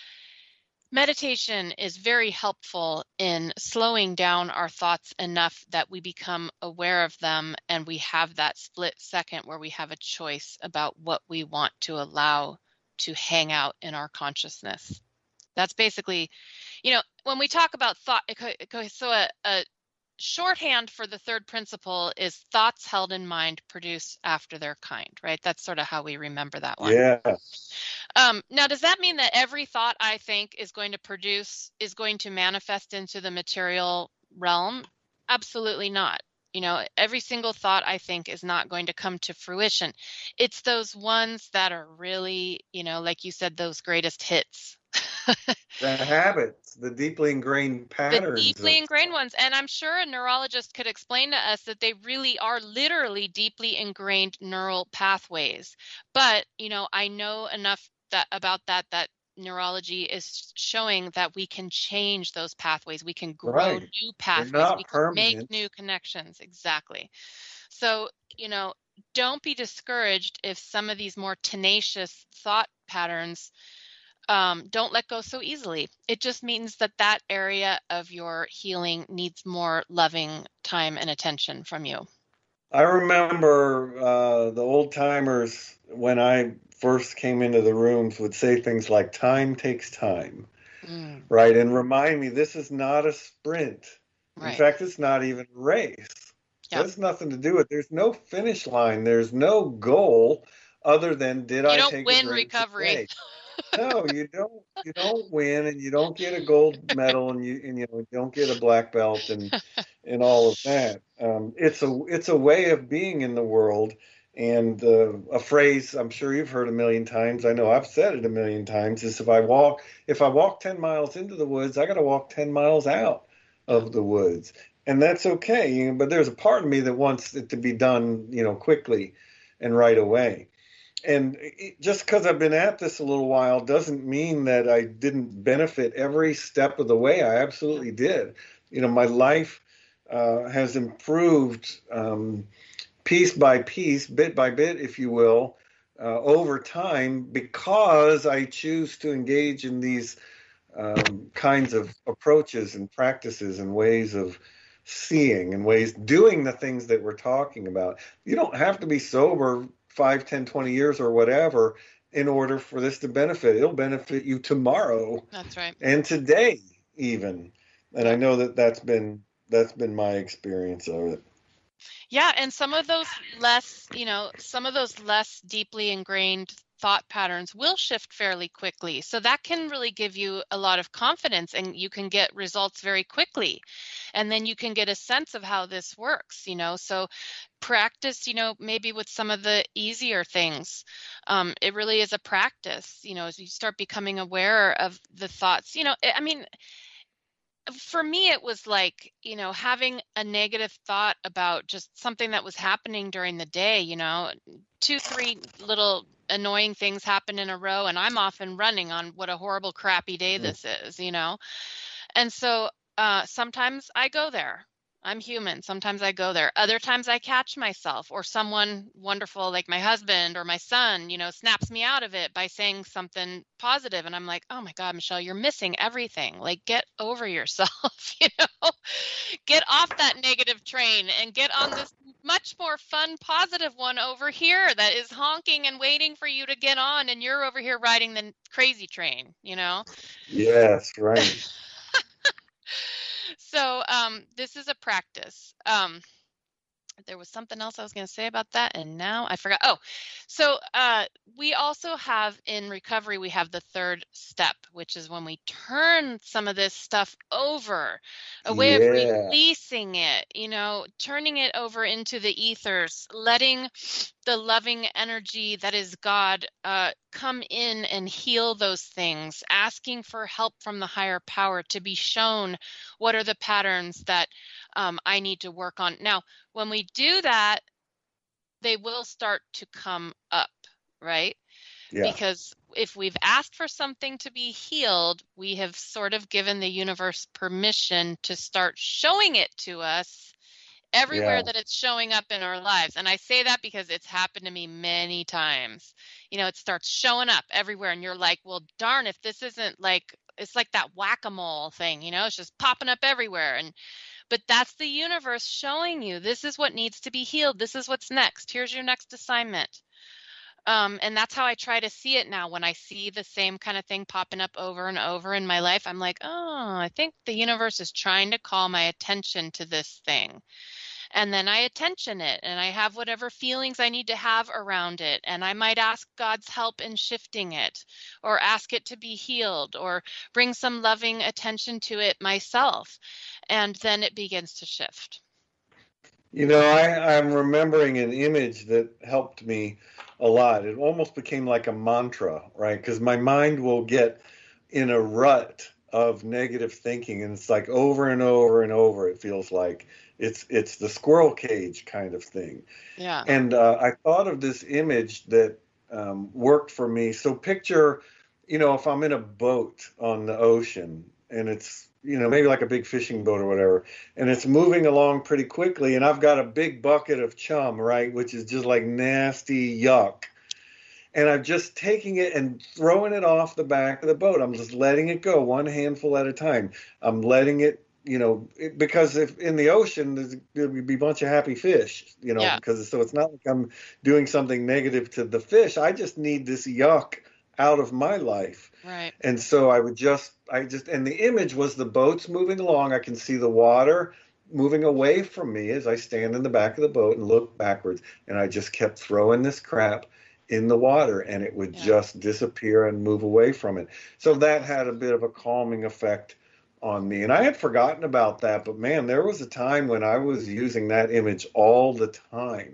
meditation is very helpful in slowing down our thoughts enough that we become aware of them and we have that split second where we have a choice about what we want to allow to hang out in our consciousness. That's basically, you know, when we talk about thought, so a, a shorthand for the third principle is thoughts held in mind produce after their kind, right? That's sort of how we remember that one. Yeah. Um, now, does that mean that every thought I think is going to produce, is going to manifest into the material realm? Absolutely not. You know, every single thought I think is not going to come to fruition. It's those ones that are really, you know, like you said, those greatest hits. The habits, the deeply ingrained patterns. The deeply of... ingrained ones. And I'm sure a neurologist could explain to us that they really are literally deeply ingrained neural pathways. But, you know, I know enough that about that, that neurology is showing that we can change those pathways. We can grow Right. new pathways. not We can permanent. make new connections. Exactly. So, you know, don't be discouraged if some of these more tenacious thought patterns um, don't let go so easily. It just means that that area of your healing needs more loving time and attention from you. I remember uh, the old timers when I first came into the rooms would say things like time takes time, Mm, right? And remind me, this is not a sprint. In right. fact, it's not even a race. Yeah. That's nothing to do with it. There's no finish line. There's no goal other than did You I don't take win a drink recovery. today? No, you don't. You don't win, and you don't get a gold medal, and you and you know don't get a black belt, and and all of that. Um, it's a it's a way of being in the world, And uh, a phrase I'm sure you've heard a million times, I know I've said it a million times, is if I walk if I walk ten miles into the woods, I got to walk ten miles out of the woods. And that's okay, you know, but there's a part of me that wants it to be done, you know, quickly and right away. And it, just because I've been at this a little while doesn't mean that I didn't benefit every step of the way. I absolutely did. You know, my life uh, has improved um, piece by piece, bit by bit, if you will, uh, over time, because I choose to engage in these um, kinds of approaches and practices and ways of seeing and ways doing the things that we're talking about. You don't have to be sober five, ten, twenty years or whatever in order for this to benefit. It'll benefit you tomorrow. That's right. And today even. And I know that that's been that's been my experience of it. Yeah, and some of those less, you know, some of those less deeply ingrained thought patterns will shift fairly quickly. So that can really give you a lot of confidence, and you can get results very quickly. And then you can get a sense of how this works, you know. So practice, you know, maybe with some of the easier things. Um, it really is a practice, you know, as you start becoming aware of the thoughts, you know, I mean, for me, it was like, you know, having a negative thought about just something that was happening during the day, you know, two, three little annoying things happen in a row, and I'm off and running on what a horrible, crappy day this is, you know. And so uh, sometimes I go there. I'm human. Sometimes I go there. Other times I catch myself, or someone wonderful like my husband or my son, you know, snaps me out of it by saying something positive. And I'm like, oh my God, Michelle, you're missing everything. Like, get over yourself, you know, get off that negative train and get on this much more fun, positive one over here that is honking and waiting for you to get on. And you're over here riding the crazy train, you know? Yes, right. So um, this is a practice. Um, there was something else I was going to say about that, and now I forgot. Oh, so uh, we also have in recovery, we have the third step, which is when we turn some of this stuff over, a way Yeah. of releasing it, you know, turning it over into the ethers, letting the loving energy that is God uh, come in and heal those things, asking for help from the higher power to be shown what are the patterns that um, I need to work on. Now, when we do that, they will start to come up, right? Yeah. Because if we've asked for something to be healed, we have sort of given the universe permission to start showing it to us everywhere Yeah. that it's showing up in our lives. And I say that because it's happened to me many times. You know, it starts showing up everywhere, and you're like, well, darn, if this isn't like, it's like that whack-a-mole thing, you know, it's just popping up everywhere. And but that's the universe showing you, this is what needs to be healed. This is what's next. Here's your next assignment. Um, and that's how I try to see it now. When I see the same kind of thing popping up over and over in my life, I'm like, oh, I think the universe is trying to call my attention to this thing. And then I attention it, and I have whatever feelings I need to have around it. And I might ask God's help in shifting it, or ask it to be healed, or bring some loving attention to it myself. And then it begins to shift. You know, I, I'm remembering an image that helped me a lot. It almost became like a mantra, right? Because my mind will get in a rut of negative thinking, and it's like over and over and over. It feels like it's it's the squirrel cage kind of thing. Yeah. And uh, I thought of this image that um, worked for me. So picture, you know, if I'm in a boat on the ocean, and it's, you know, maybe like a big fishing boat or whatever, and it's moving along pretty quickly, and I've got a big bucket of chum, right, which is just like nasty yuck. And I'm just taking it and throwing it off the back of the boat. I'm just letting it go one handful at a time. I'm letting it, you know, it, because if in the ocean, there's, there would be a bunch of happy fish, you know, Yeah. because so it's not like I'm doing something negative to the fish. I just need this yuck out of my life. Right. And so I would just, I just, and the image was the boat's moving along. I can see the water moving away from me as I stand in the back of the boat and look backwards. And I just kept throwing this crap in the water, and it would Yeah. just disappear and move away from it. So that had a bit of a calming effect on me. And I had forgotten about that, but man, there was a time when I was using that image all the time.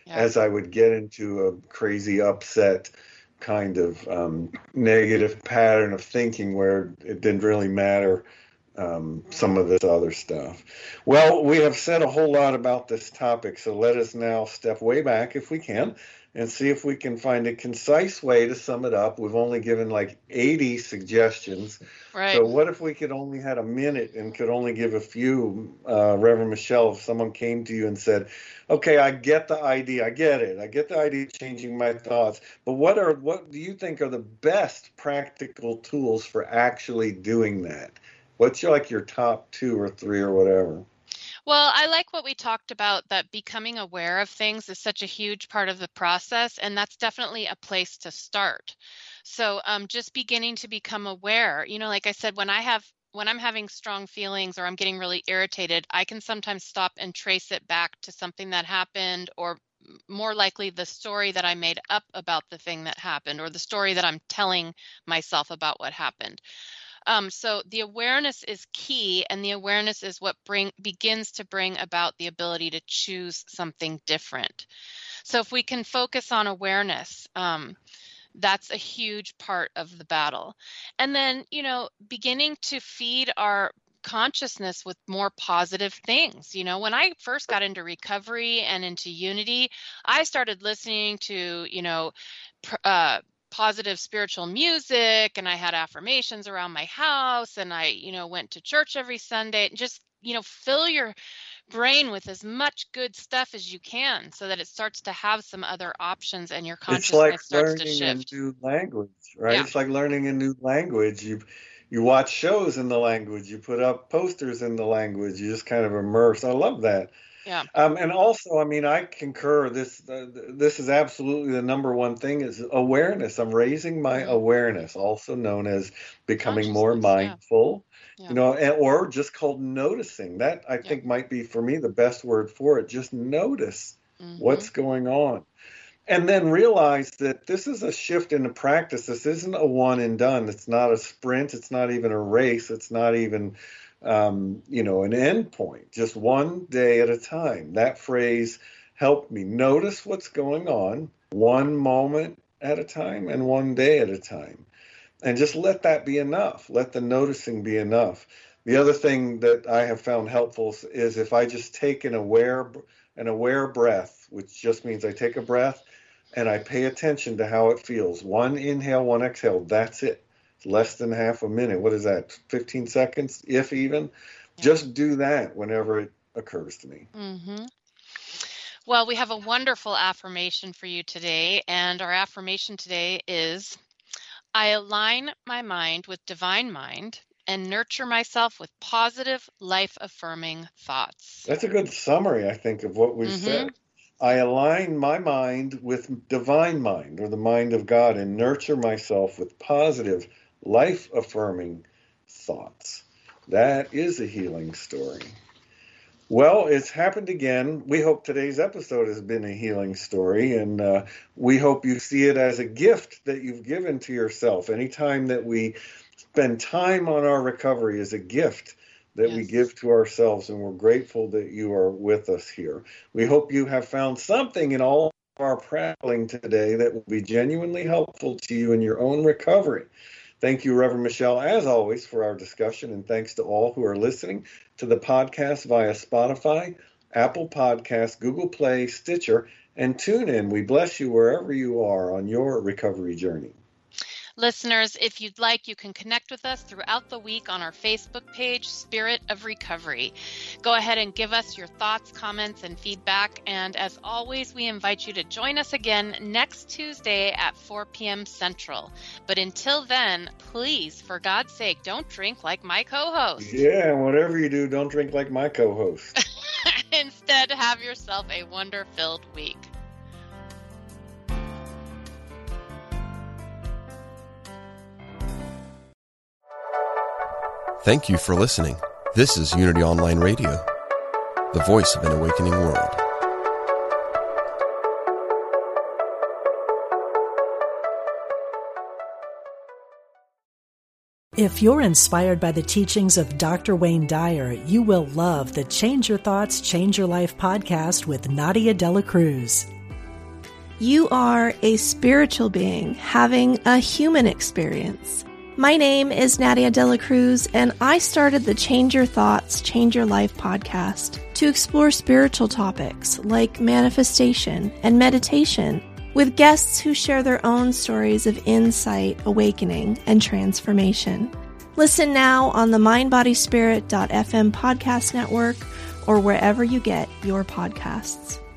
yeah. as I would get into a crazy upset kind of um, negative pattern of thinking where it didn't really matter um, some of this other stuff. Well, we have said a whole lot about this topic, so let us now step way back if we can and see if we can find a concise way to sum it up. We've only given like eighty suggestions. Right. So what if we could only had a minute and could only give a few, uh, Reverend Michelle, if someone came to you and said, okay, I get the idea, I get it, I get the idea of changing my thoughts, but what are what do you think are the best practical tools for actually doing that? What's your, like your top two or three or whatever? Well, I like what we talked about, that becoming aware of things is such a huge part of the process, and that's definitely a place to start. So um, just beginning to become aware, you know, like I said, when I have when I'm having strong feelings or I'm getting really irritated, I can sometimes stop and trace it back to something that happened, or more likely the story that I made up about the thing that happened, or the story that I'm telling myself about what happened. Um, so the awareness is key, and the awareness is what bring begins to bring about the ability to choose something different. So if we can focus on awareness, um, that's a huge part of the battle. And then, you know, beginning to feed our consciousness with more positive things. You know, when I first got into recovery and into unity, I started listening to, you know, pr- uh, positive spiritual music, and I had affirmations around my house, and I, you know, went to church every Sunday. Just, you know, fill your brain with as much good stuff as you can so that it starts to have some other options and your consciousness it's like starts to learning shift. a new language, right? Yeah. It's like learning a new language. You you watch shows in the language, you put up posters in the language, you just kind of immerse. I love that. Yeah. Um, and also, I mean, I concur. This uh, this is absolutely the number one thing is awareness. I'm raising my Mm-hmm. awareness, also known as becoming more mindful, yeah. Yeah. you know, and, or just called noticing. That I think yeah. might be for me the best word for it. Just notice mm-hmm. what's going on. And then realize that this is a shift in the practice. This isn't a one and done. It's not a sprint. It's not even a race. It's not even Um, you know, an end point, just one day at a time. That phrase helped me notice what's going on, one moment at a time and one day at a time. And just let that be enough. Let the noticing be enough. The other thing that I have found helpful is if I just take an aware, an aware breath, which just means I take a breath and I pay attention to how it feels. One inhale, one exhale, that's it. Less than half a minute. What is that? fifteen seconds, if even? Yeah. Just do that whenever it occurs to me. Mm-hmm. Well, we have a wonderful affirmation for you today. And our affirmation today is, I align my mind with divine mind and nurture myself with positive, life-affirming thoughts. That's a good summary, I think, of what we've mm-hmm. said. I align my mind with divine mind, or the mind of God, and nurture myself with positive, life-affirming thoughts. That is a healing story. Well, it's happened again. We hope today's episode has been a healing story, and uh, we hope you see it as a gift that you've given to yourself. Anytime that we spend time on our recovery is a gift that yes. we give to ourselves, and we're grateful that you are with us here. We hope you have found something in all of our prattling today that will be genuinely helpful to you in your own recovery. Thank you, Reverend Michelle, as always, for our discussion, and thanks to all who are listening to the podcast via Spotify, Apple Podcasts, Google Play, Stitcher, and TuneIn. We bless you wherever you are on your recovery journey. Listeners, if you'd like, you can connect with us throughout the week on our Facebook page, Spirit of Recovery. Go ahead and give us your thoughts, comments, and feedback. And as always, we invite you to join us again next Tuesday at four p.m. Central. But until then, please, for God's sake, don't drink like my co-host. Yeah, whatever you do, don't drink like my co-host. Instead, have yourself a wonder-filled week. Thank you for listening. This is Unity Online Radio, the voice of an awakening world. If you're inspired by the teachings of Doctor Wayne Dyer, you will love the Change Your Thoughts, Change Your Life podcast with Nadia Dela Cruz. You are a spiritual being having a human experience. My name is Nadia De La Cruz, and I started the Change Your Thoughts, Change Your Life podcast to explore spiritual topics like manifestation and meditation with guests who share their own stories of insight, awakening, and transformation. Listen now on the mind body spirit dot f m podcast network or wherever you get your podcasts.